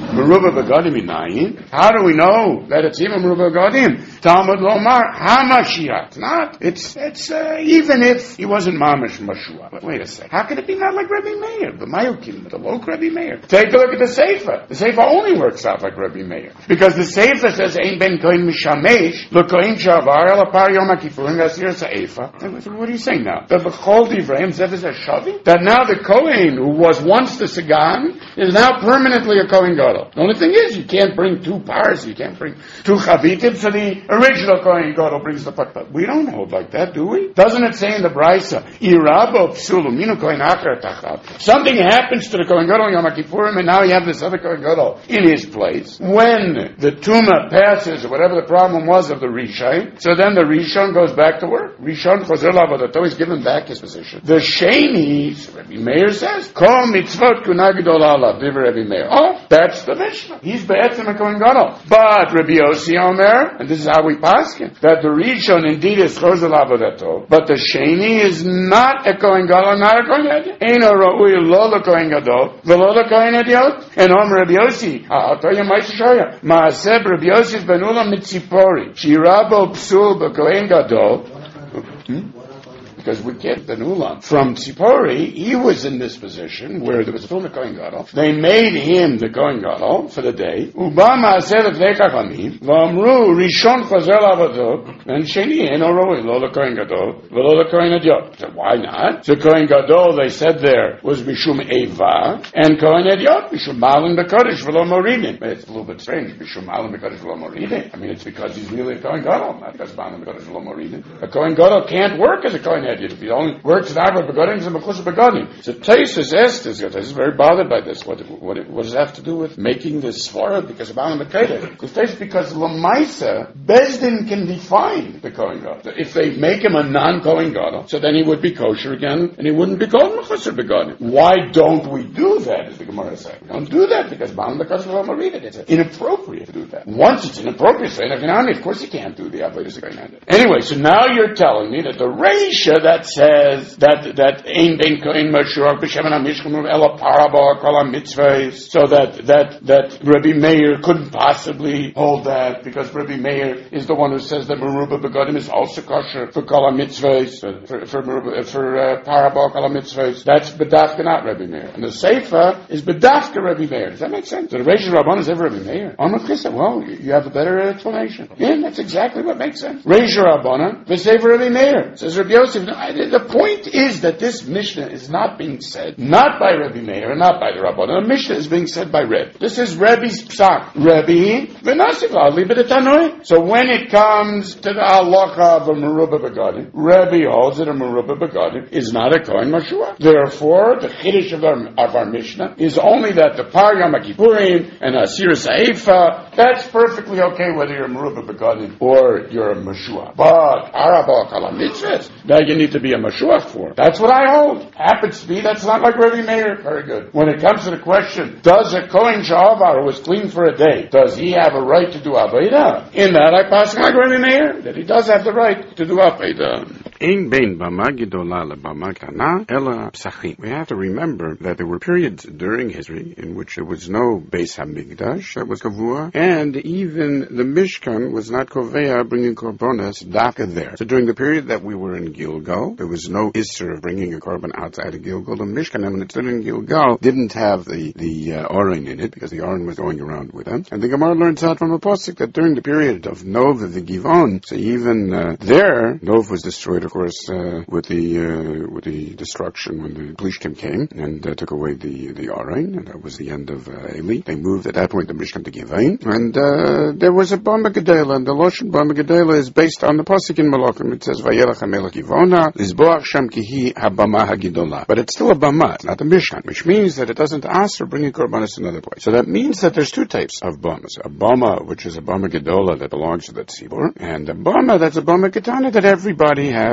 Meruba Begadim Minayin. How do we know that it's even Meruba Begadim? Talmud Lomar Hamashiach. Not. It's it's uh, even if he wasn't Mamish Mashua. But wait a second. How could it be not like Rabbi Meir? The Mayukim, the Lok Rabbi Meir. Take a look at the Sefer. The Sefer only works out like Rabbi Meir because the Sefer says Ein Ben Kohen Mishamesh LeKohen Shavar El Apar Yom HaKippurim Gasir Seifa. What are you saying now? That the Chol Divrei Zev is a Shavi? That now the Kohen who was once the Sagan is now permanently a Kohen Gadol. The only thing is, you can't bring two pars, you can't bring two chavitim, so the original Kohen Gadol brings the pat. We don't hold like that, do we? Doesn't it say in the Brisa, Irabo Psulum, Minu Kohen Acher Tachav? Something happens to the Kohen Gadol Yom HaKippurim, and now you have this other Kohen Gadol in his place. When the Tuma passes, or whatever the problem was of the Rishon, so then the Rishon goes back to work. Rishon Chozer Lavodato is given back his position. The Sheni, Rabbi Meir says, Kol mitzvot kunagidol alav, divrei Rabbi Meir. Oh, that's the Mishnah. He's be'etzem a Kohen Gadol. But Rabbi Yossi Omer, and this is how we paskin, that the Rishon indeed is Chozer Lavodato, but the Sheni is not a Kohen Gadol, not a Kohen Gadol. Eino ra'ui lo le Kohen Gadol, v'lo le Kohen Ediot. And Omer Rabbi Yossi, I'll tell you my shoya. Ma'aseh Rabbi Yossi benula mitzipori, shirabo psul b'Kohen Gadol. Hmm? Because we get the Nulan. From Tzipori, he was in this position where there was a film of Kohen Gadol. They made him the Kohen Gadol for the day. Ubama said of Nekachamim, Vamru, Rishon Chazel Avadot, and Sheni, Eno Roi, Lo the Kohen Gadol, Lo the Kohen Ediot. So why not? The Kohen Gadol, they said there, was Mishum Eva, and Kohen Ediot, Mishum Malin Bekodesh, Velo Moridim. It's a little bit strange, Mishum Malin Bekodesh, Velo Moridim. I mean, it's because he's really a Kohen Gadol, not because Malin Bekodesh, Velo Moridim. A Kohen Gadol can't work as a Kohen Ediot. If he only works in Arba Begodim, and Mechusha Begodim. So Taisus Estes is very bothered by this. What, what, what does it have to do with making this Svara because of Alam Bekeda? It's because Lamaisa, Bezdin can define the Kohen Gadol. If they make him a non-Kohen Gadol, so then he would be kosher again, and he wouldn't be called Mechusha Begodim. Why don't we do that, as the Gemara says? We don't do that because Alam Bekeda will read it. It's inappropriate to do that. Once it's inappropriate, so of course you can't do the Avodah Kohen. Anyway, so now you're telling me that the Reisha that says that that Ein Ben Kohen Mashuach B'Shem HaMishkan Ela Paraba Kol HaMitzvahs, so that that that Rabbi Meir couldn't possibly hold that because Rabbi Meir is the one who says that Meruba Begodim is also kosher for Kol HaMitzvahs, for for for, for uh, Paraba Kol HaMitzvahs. That's B'dafka, not Rabbi Meir, and the Seifa is B'dafka Rabbi Meir. Does that make sense? So the Reish Rabban is ever Rabbi Meir. Well, you have a better explanation. Yeah, that's exactly what makes sense. Reish Rabban, the Seifa Rabbi Meir says Rabbi Yosef. No, the point is that this Mishnah is not being said, not by Rabbi Meir, and not by the Rabbanan. The Mishnah is being said by Rebbe. This is Rebbe's psak. Rebbe, v'nasiv l'ali b'detanoi. So when it comes to the halacha of a Meruba Begodim, Rebbe holds that a Meruba Begodim is not a Kohen Mashua. Therefore, the Chiddush of our, of our Mishnah is only that the Par Yom HaKippurim and Asir Seifa, that's perfectly okay whether you're a Meruba Begodim or you're a Mashua. But Araba Kala Mitzvahs, now you need to be a Mashuach for. That's what I hold. Happens to be, that's not like Rabbi Meir. Very good. When it comes to the question, does a Kohen Sha'avar who was clean for a day, does he have a right to do Aveda? In that I pass like Rabbi Meir, that he does have the right to do Aveda. Ein bein bama gedola lebama kana ela psachim. We have to remember that there were periods during history in which there was no Beis Hamikdash that was kavua, and even the Mishkan was not kovea bringing korbanos dafka there. So during the period that we were in Gilgal, there was no issur of bringing a korban outside of Gilgal. The Mishkan, when it stood in Gilgal, didn't have the the uh, Aron in it because the Aron was going around with them. And the Gemara learns out from a pasuk that during the period of Nov the Givon, so even uh, there, Nov was destroyed, of course, uh, with the uh, with the destruction when the Plishtim came and uh, took away the the Aron, and that was the end of uh, Eli. They moved at that point the Mishkan to Givon, and uh, there was a Bama Gedela, and the Loshen Bama Gedela is based on the pasuk in Malachim. It says Vayelach HaMelech Givona Lizboach Sham Kihi HaBama HaGidola, but it's still a Bama, it's not the Mishkan, which means that it doesn't ask for bringing korbanos to another place. So that means that there's two types of Bamas: a Bama, which is a Bama Gedola that belongs to the Tzibur, and a Bama that's a Bama Ketana that everybody has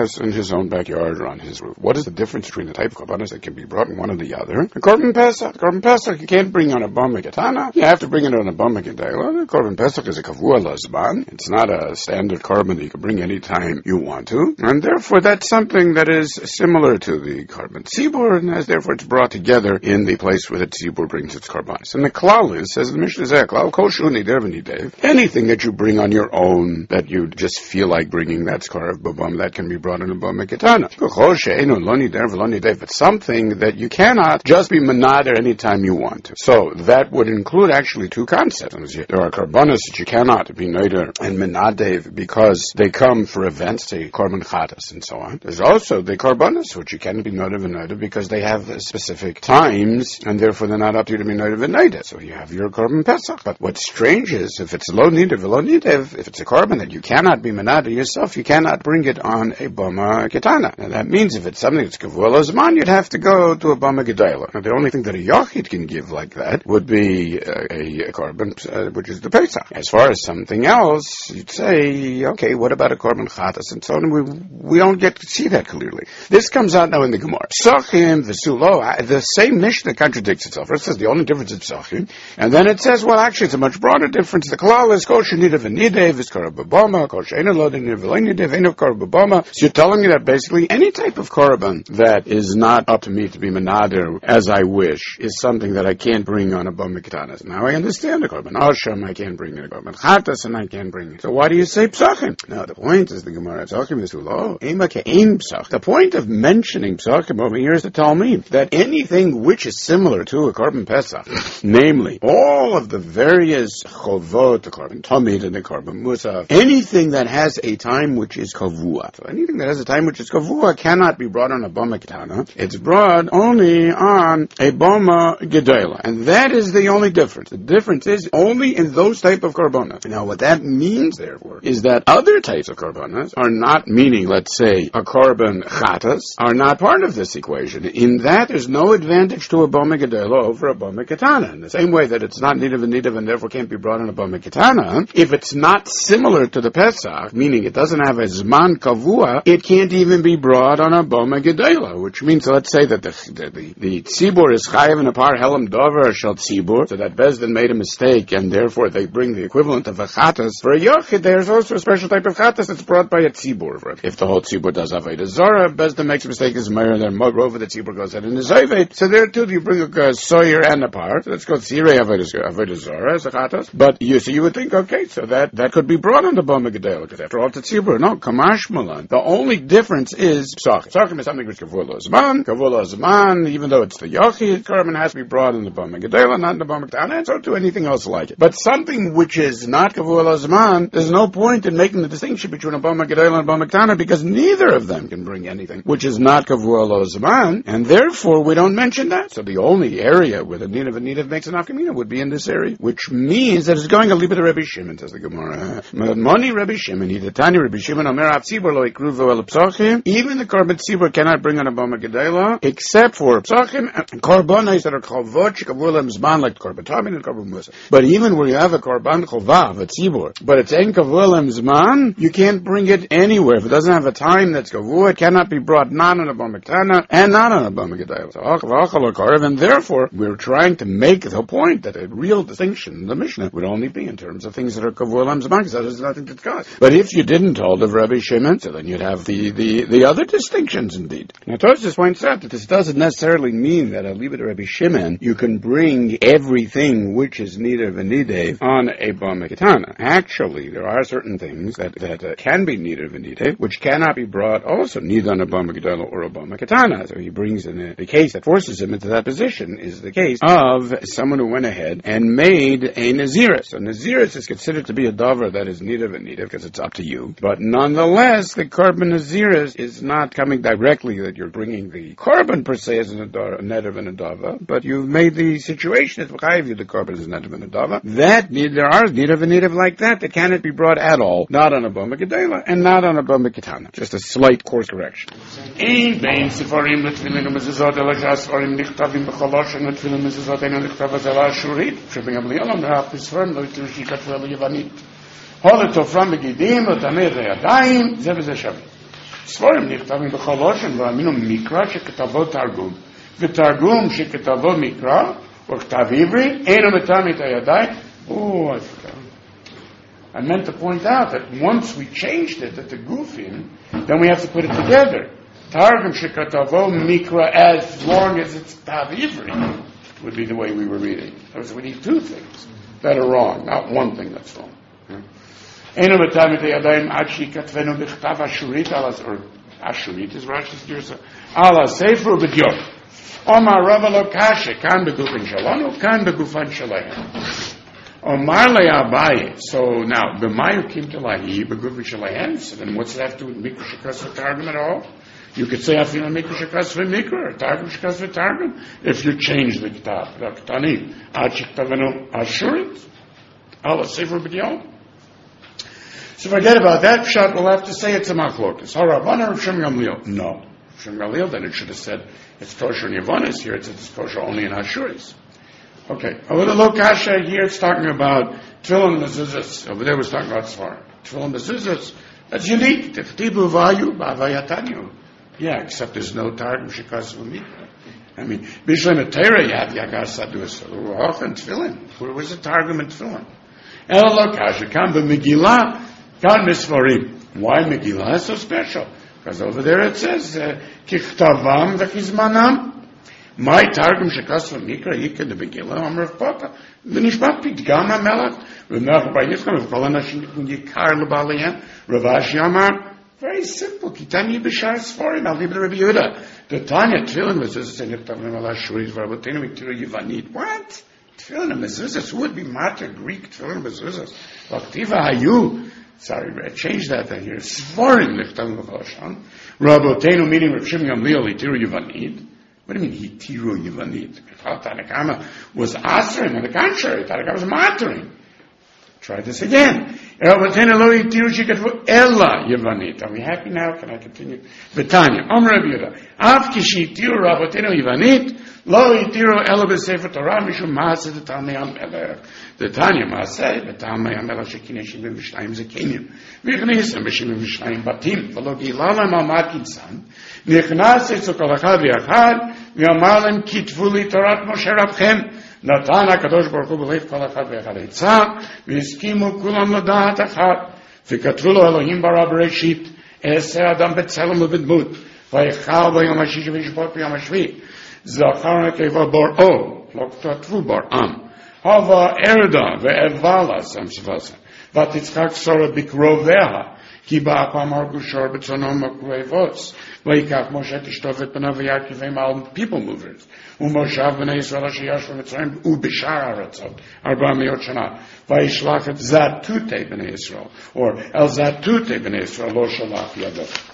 has in his own backyard or on his roof. What is the difference between the type of korbanos that can be brought in one or the other? The Korban Pesach. The Korban Pesach you can't bring on a Bama Ketana. You have to bring it on a Bama Gedela. The Korban Pesach is a Kavua Lazban. It's not a standard korban that you can bring any time you want to. And therefore that's something that is similar to the Korban Tzibur, and as therefore it's brought together in the place where the Tzibur brings its korbanos. And the Klal is, says the Mishnah Zeh, Klal Kol Shu Nider V'Nidev. Anything that you bring on your own, that you just feel like bringing, that's Karav Babam, that can be brought in a Bama Ketana. But something that you cannot just be menader anytime you want to. So that would include actually two concepts. There are korbanos that you cannot be neder and menadev because they come for events, say korban chatas and so on. There's also the korbanos which you cannot be neder and neder because they have specific times and therefore they're not up to you to be neder and neder. So you have your korban pesach. But what's strange is if it's lo neder v'lo nidev, if it's a korban that you cannot be menader yourself, you cannot bring it on a bama ketana. And that means if it's something that's kavua lazman, you'd have to go to a bama gedela. Now the only thing that a yachid can give like that would be uh, a, a korban, uh, which is the pesach. As far as something else, you'd say, okay, what about a korban chatas and so on? We we don't get to see that clearly. This comes out now in the Gemara. Psachim v'sulo, the same Mishnah contradicts itself. First it says the only difference is psachim, and then it says, well, actually it's a much broader difference. The klal is kol shenida v'nidev is karav b'bama, kol she'ena lo nidev v'nidev eno karav b'bama. So you're telling me that basically any type of korban that is not up to me to be menader as I wish is something that I can't bring on a bama ketanas. Now I understand the korban asham, I can't bring it, a korban chatas, and I can't bring it. So why do you say psachim? Now the point is the Gemara psachim is ulo ema ke'ein psach. The point of mentioning psachim over here is to tell me that anything which is similar to a korban pesach, namely all of the various chovot, the korban tamid and the korban musaf, anything that has a time which is kavua. So anything that has a time which is kavua cannot be brought on a bama ketana. It's brought only on a bama gedela, and that is the only difference. The difference is only in those type of korbanos. Now, what that means, therefore, is that other types of korbanos are not, meaning, let's say, a korban chatas, are not part of this equation. In that, there's no advantage to a bama gedela over a bama ketana. In the same way that it's not nidav and nidav and therefore can't be brought on a bama ketana, if it's not similar to the pesach, meaning it doesn't have a zman kavua, it can't even be brought on a bama gedela, which means, let's say that the the, the, the tzibur is chayav in a par helam dover shel tzibur, so that Bezdin made a mistake and therefore they bring the equivalent of a chatas. For a yochid, there's also a special type of chatas that's brought by a tzibur. If the whole tzibur does avodah zara, Bezdin makes a mistake, is meir, then moreover the tzibur goes ahead and is oived. So there too you bring a soyer and a par, so that's called tzirei avodah zara as a chatas. But you so you would think, okay, so that, that could be brought on the bama gedela, because after all it's a tzibur. No, kamash malan. The only difference is psachim. Psachim is something which kavua lo zman, kavua lo zman, even though it's the yochid, korban has to be brought in the bama gedela, not in the bama ketana, and so to anything else like it. But something which is not kavua lo zman, there's no point in making the distinction between a bama gedela and a bama ketana, because neither of them can bring anything which is not kavua lo zman, and therefore we don't mention that. So the only area where the nidav and nidav makes an afkamina would be in this area, which means that it's going a little bit of Rabbi Shimon, says the Gemara. Moni Rabbi Shimon, he Tani Rabbi Shimon, Omer Av Tzibur lo ikruvu el psachim. Even the korban tzibur cannot bring on a bama gedela, except for psachim and korbanos that are chavot shekavur lem zman, like korban tamid and korban musa. But even where you have a korban chovav, a tzibur, but it's en kavur lem zman, you can't bring it anywhere. If it doesn't have a time that's kavur, it cannot be brought not on a bama ketana and not on a bama gedela. So, and therefore, we're trying to make the point that a real distinction in the Mishnah would only be in terms of things that are kavur lem zman, because that is nothing to discuss. But if you didn't hold of Rabbi Shimon, so then you'd have the, the, the other distinctions indeed. Now Tosfos points out that this doesn't necessarily mean that a libet Rabbi Shimon, you can bring everything which is nidav and nidav on a bama ketana. Actually, there are certain things that, that uh, can be nidav and nidav, which cannot be brought also neither on a bama gedela or a bama ketana. So he brings in a, the case that forces him into that position is the case of someone who went ahead and made a naziris. So naziris is considered to be a davar that is nidav and nidav because it's up to you. But nonetheless, the korban naziris is not coming directly that you're bringing the korban per se as a nedav and a dava, but you've made the situation as v'chayiv the korban as a nedav and a dava. That there are nidav and nidav like that that cannot be brought at all, not on a bama gedela and not on a bama ketana. Just a slight course correction. Ein bein sifarim letfilin umezuzot elachas orim nichtavim b'cholosh and letfilin umezuzot eina nichtav azela ashurit shebin gamliel amra pisfarim lo yitrushi katvel yevanit. Hol etofram begidim lo tamir yadayim ze v'ze shavim. ספרים נכתבים בכל לשון, ואמינו מקרא שכתבו תרגום. ותרגום שכתבו מקרא, או כתב עברי, אינו מטעם את הידיים. Oh, I forgot. I meant to point out that once we changed it at the Gufin, then we have to put it together. Targum shekatavo mikra, as long as it's Tav Ivri, would be the way we were reading. So we need two things that are wrong, not one thing that's wrong. Eno b'tamit yadayim ad shikatvenu b'chtav ashurit alas, or ashurit is Rashi's Girsa, ala sefer b'dior. Omar Rava lo kashe, kan begufin shalonu, kan begufan shalayim. Omar le Abaye. So now, b'mayu kim telahi, begufin shalayim. So then what's that have to do with mikra shekas v'targum at all? You could say afil mikra shekas v'mikra, or targum shekas v'targum, if you change the kitab. The ktanim, ad shiktavenu ashurit, ala sefer b'dior. So forget about that pshat, we'll have to say it's a machlokas. Harabana or Shem Gamliel? No. Shem Gamliel, then it should have said it's kosher in Yavanis. Here it says it's kosher only in Ashuris. Okay. Over the Lokasha, here it's talking about Tefillin Mezuzas. Over there it was talking about Sfar. Tefillin Mezuzas. That's unique. Tiftibu vayu ba'avayatanyu. Yeah, except there's no Targum Shekas V'mikra. I mean, Bishlem Etera, you have Yagar Sadus, Ruach and Tefillin. Where was the Targum and Tefillin? El Lokasha, come the Megillah, come Misvarim. Why Megillah is so special? Because over there it says, Kichtavam v'chizmanam. My Targum shekas v'mikra yikah the Megillah Amr of Papa. V'nishmat pitgam ha'melach. V'nach b'yiskan v'kol anashim yikar l'baliyam. Ravashi Amar. Very simple. Kitani b'shar sforim. I'll leave it to Rabbi Yehuda. The Tanya Tefillin was this and Nichtavim ala shuris v'rabotenu miktiru yivanit. What? Tefillin mezuzas would be matter Greek Tefillin mezuzas. V'aktiva hayu. Sorry, I changed that then here. Svarim lichtam v'choshan. Rabotenu meaning Rav Shimon Gamliel hitiru yivanid. What do you mean hitiru yivanid? I thought Tanakama was answering. On the contrary, Tanakama was martyring. Try this again. Rabotenu lo hitiru shikatvu ella yivanid. Are we happy now? Can I continue? V'tanya. Om Rabbi Yehuda. Av kishi hitiru Rabotenu yivanid. Lo hitiru ella b'sefer Torah mishum maaseh d'talmei HaMelech. The Tanya Maaseh, the Talmei HaMelech shekinei shivim v'shnayim zekenim. V'chnisem b'shivim v'shnayim batim. V'lo gilalem al makinsan. Nichnas etzu kol echad v'echad. V'yamar lem kitvu li Torat Moshe Rabchem. Natan HaKadosh Baruch Hu b'leiv kol echad v'echad etzah. V'yiskimu kulam l'daat echad. V'katvu lo Elohim bara b'reshit. Eseh adam b'tzelem u'b'dmut. V'yichal b'yom hashish v'yishbot b'yom hashvi. Zachar nekeva bar o. Lo ktatvu bar am. Hava erda ve'evala samsvasa. Vatitzchak sora bikroveha. Ki ba'apam argushor b'tzonom makrevos. V'yikach Moshe tishtovet panav v'yarkivim al people movers. U'moshav b'nei Yisrael asher yashvu Mitzrayim u'bishar haratzot. Arba me'ot shana. V'yishlach et zatute b'nei Yisrael. Or el zatute b'nei Yisrael lo shalach yadav.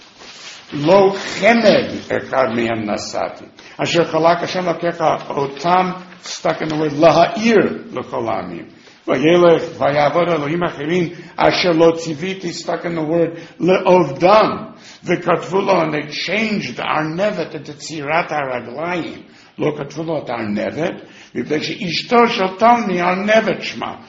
Lo chemed echad mehem nasati. Asher chalak Hashem lakecha otam stuck in the word laha'ir l'cholamim. Vayelech vayavod Elohim achirim asher lo tziviti stuck in the word le'ovdam. V'katvulo, and they changed arnevet into tzirat haraglayim. Lo katvulo at arnevet. V'pei she'ishto shel talmi arnevet shma.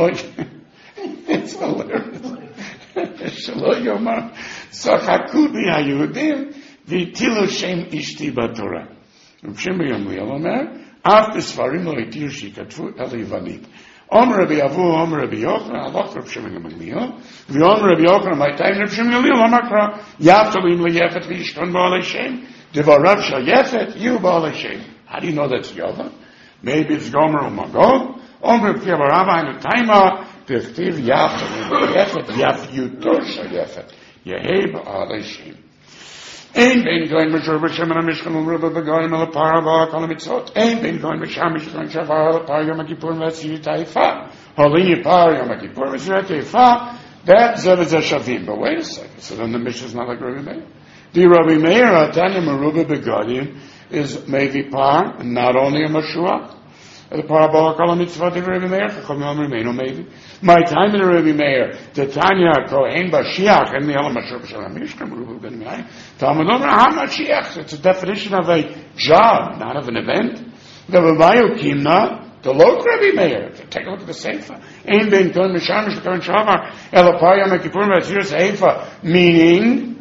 It's hilarious. Shelo yomar sachaku b'hayehudim v'tilu shem ishti b'torah. Rav Shimon Gamliel omer, after Sfarim lo hitir shikatvu el yivanit. Omer Rabbi Avu, Omer Rabbi Yochanan, alach Rav Shimon Gamliel, v'omer Rabbi Yochanan, my time Rav Shimon Gamliel, Omer kra, yavtalim leyefet v'yishton ba'alei shem, devarav shal yefet, you ba'alei shem. How do you know that's Yovan? Maybe it's Gomer or Magog. Omer Rabbi Rabbi in the time Tichtiv yavtalim leyefet, yafyutor shal yefet, yehei ba'alei shem. Ein ben goin mishur b'shem and mishkan umruba b'goyim al par v'akol mitzvot. Ein ben goin misham mishkan shavar al par yom kippur v'atzir taifa. Holini par yom kippur v'atzir taifa. That zev is a shavim. But wait a second. So then the Mishnah is not like Rabbi Meir. The Rabbi Meir atanya meruba b'goyim is maybe par, and not only a mashua. The parabolic mitzvot of Rabbi Meir, Chachamim Remainu maybe. My time in Rabbi Meir, the Tanya Kohen Bashiach, and the Elam Ashur B'Shalom Mishkan, Rubu Ben Meir, Talmud Omer HaMashiach. It's a definition of a job, not of an event. The Babayu Kimna, the Lok Rabbi Meir. Take a look at the Sefer. Ein Ben Kohen Mishamish Kohen Shavar, Elapar Yom Kippur V'Atzir Sefer, meaning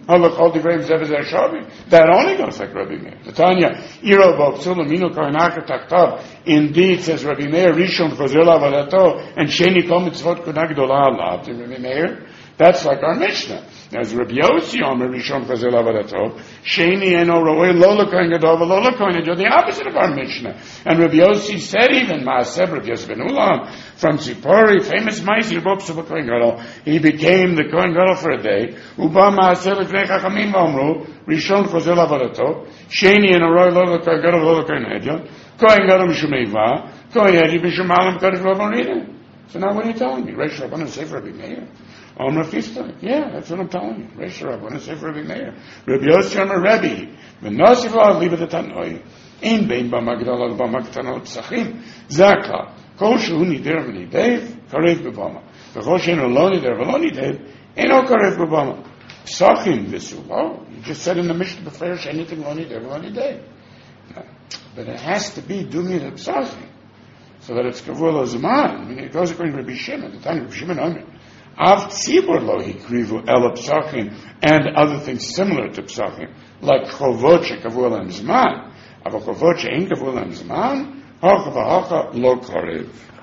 That only goes like Rabbi Meir. The Tanya, Iro B'Psula Minu Kohenaka Taktav. Indeed, says Rabbi Meir, Rishon Chozer L'Avodato, and Sheni Kol Mitzvot Kuna Gdola Alav. Rabbi Meir, that's like our Mishnah. As Rabbi Yossi Omer Rishon Chozer L'Avodato, Sheni Eno Ro'eh Lo L'Kohen Gadol V'Lo L'Kohen Gadol, the opposite of our Mishnah. And Rabbi Yossi said even, Maaseh Rabbi Yosef ben Ulam, from Tzipori, famous Ma'aseh B'Psula Kohen Gadol, he became the Kohen Gadol for a day. Uba Maaseh L'Fnei Chachamim V'Omru, Rishon Chozer L'Avodato, Sheni Eno Ro'eh Lo L'Kohen Gadol V'Lo L'Kohen Gadol, Kohen Gadol Mishum Eiva, Kohen Gadol Mishum Alam Kodesh L'Avonida. So now what are you telling me? Reish Rabbanan Sefer Rabbi Meir? Omer Fifta? Yeah, that's what I'm telling you. Reish Rabbanan Sefer Rabbi Meir. Rabbi Yossi Omer Rebbe. V'nosif lo liba de tanoi. Ein bein b'ma g'dala l'b'ma k'tana l'psachim. Zakla. Kol shehu nider v'nidev, karev b'bama. V'chol shehu lo nider v'lo nidev, eno karev b'bama. Psachim v'su. Oh, you just said in the Mishnah before, anything lo nider v'lo nidev. But it has to be dumi the psachim. So that it's kavul zman. I mean, it goes according to Rabbi Shimon. The time of Rabbi Shimon Omer. Av tzibur lo hikrivu el psachim and other things similar to psachim, like chovot shekavul zman. Ava chovot she'en kavul zman, hocha v'hocha lo karev.